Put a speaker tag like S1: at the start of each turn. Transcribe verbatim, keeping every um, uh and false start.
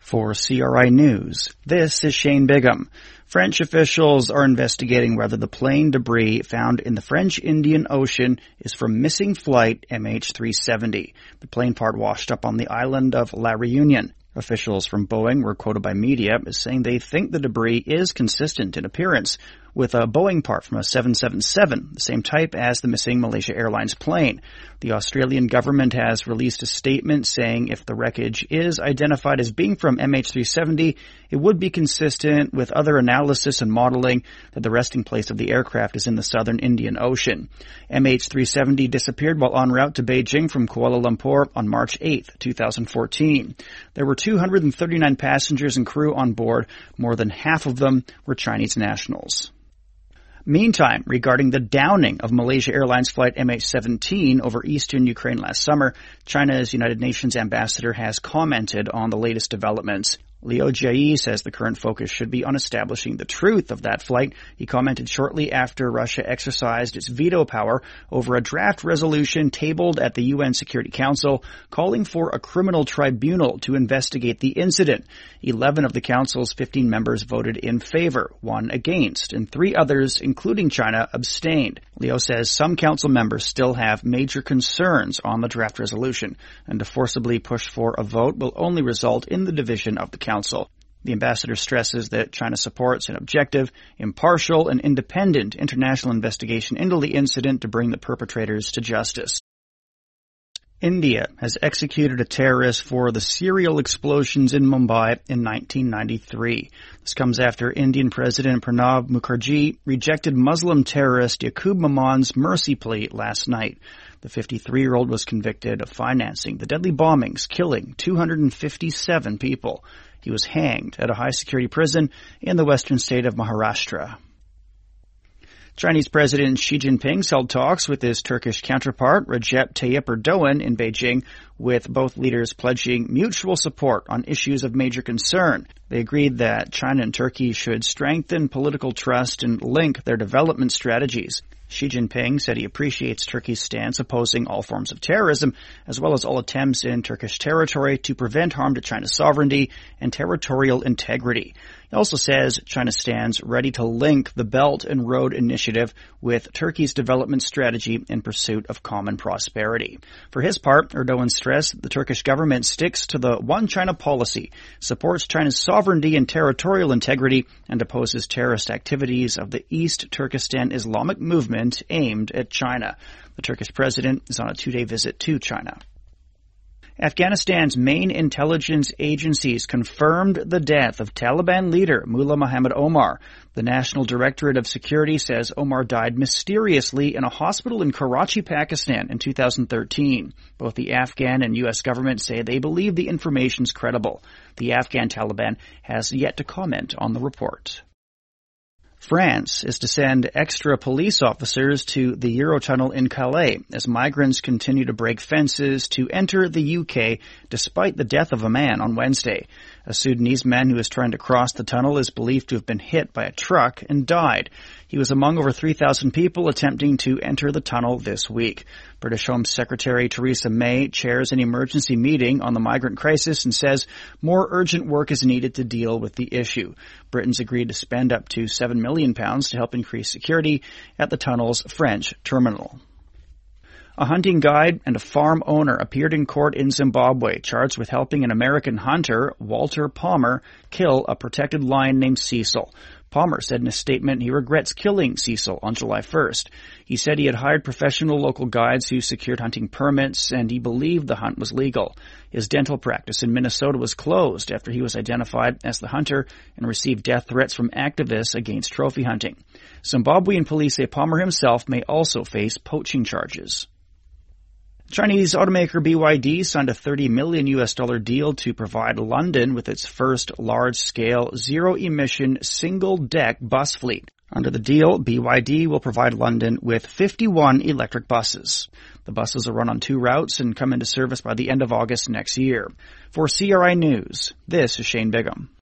S1: For C R I News, this is Shane Bigham. French officials are investigating whether the plane debris found in the French Indian Ocean is from missing flight M H three seventy. The plane part washed up on the island of La Réunion. Officials from Boeing were quoted by media as saying they think the debris is consistent in appearance with a Boeing part from a seven seventy-seven, the same type as the missing Malaysia Airlines plane. The Australian government has released a statement saying if the wreckage is identified as being from M H three seventy, it would be consistent with other analysis and modeling that the resting place of the aircraft is in the southern Indian Ocean. M H three seventy disappeared while en route to Beijing from Kuala Lumpur on March eighth, two thousand fourteen. There were two hundred thirty-nine passengers and crew on board. More than half of them were Chinese nationals. Meantime, regarding the downing of Malaysia Airlines flight M H seventeen over eastern Ukraine last summer, China's United Nations ambassador has commented on the latest developments. Liu Jie says the current focus should be on establishing the truth of that flight. He commented shortly after Russia exercised its veto power over a draft resolution tabled at the U N Security Council calling for a criminal tribunal to investigate the incident. Eleven of the council's fifteen members voted in favor, one against, and three others, including China, abstained. Liu says some council members still have major concerns on the draft resolution, and to forcibly push for a vote will only result in the division of the Council. The ambassador stresses that China supports an objective, impartial, and independent international investigation into the incident to bring the perpetrators to justice. India has executed a terrorist for the serial explosions in Mumbai in nineteen ninety-three. This comes after Indian President Pranab Mukherjee rejected Muslim terrorist Yaqub Mamon's mercy plea last night. The fifty-three-year-old was convicted of financing the deadly bombings, killing two hundred fifty-seven people. He was hanged at a high-security prison in the western state of Maharashtra. Chinese President Xi Jinping held talks with his Turkish counterpart Recep Tayyip Erdogan in Beijing, with both leaders pledging mutual support on issues of major concern. They agreed that China and Turkey should strengthen political trust and link their development strategies. Xi Jinping said he appreciates Turkey's stance opposing all forms of terrorism, as well as all attempts in Turkish territory to prevent harm to China's sovereignty and territorial integrity. He also says China stands ready to link the Belt and Road Initiative with Turkey's development strategy in pursuit of common prosperity. For his part, Erdogan stressed that the Turkish government sticks to the One China policy, supports China's sovereignty and territorial integrity, and opposes terrorist activities of the East Turkestan Islamic movement aimed at China. The Turkish president is on a two-day visit to China. Afghanistan's main intelligence agencies confirmed the death of Taliban leader Mullah Muhammad Omar. The National Directorate of Security says Omar died mysteriously in a hospital in Karachi, Pakistan in two thousand thirteen. Both the Afghan and U S government say they believe the information is credible. The Afghan Taliban has yet to comment on the report. France is to send extra police officers to the Eurotunnel in Calais as migrants continue to break fences to enter the U K despite the death of a man on Wednesday. A Sudanese man who was trying to cross the tunnel is believed to have been hit by a truck and died. He was among over three thousand people attempting to enter the tunnel this week. British Home Secretary Theresa May chairs an emergency meeting on the migrant crisis and says more urgent work is needed to deal with the issue. Britain's agreed to spend up to seven million pounds to help increase security at the tunnel's French terminal. A hunting guide and a farm owner appeared in court in Zimbabwe, charged with helping an American hunter, Walter Palmer, kill a protected lion named Cecil. Palmer said in a statement he regrets killing Cecil on July first. He said he had hired professional local guides who secured hunting permits, and he believed the hunt was legal. His dental practice in Minnesota was closed after he was identified as the hunter and received death threats from activists against trophy hunting. Zimbabwean police say Palmer himself may also face poaching charges. Chinese automaker B Y D signed a thirty million U S dollar deal to provide London with its first large-scale, zero-emission, single-deck bus fleet. Under the deal, B Y D will provide London with fifty-one electric buses. The buses will run on two routes and come into service by the end of August next year. For C R I News, this is Shane Bigham.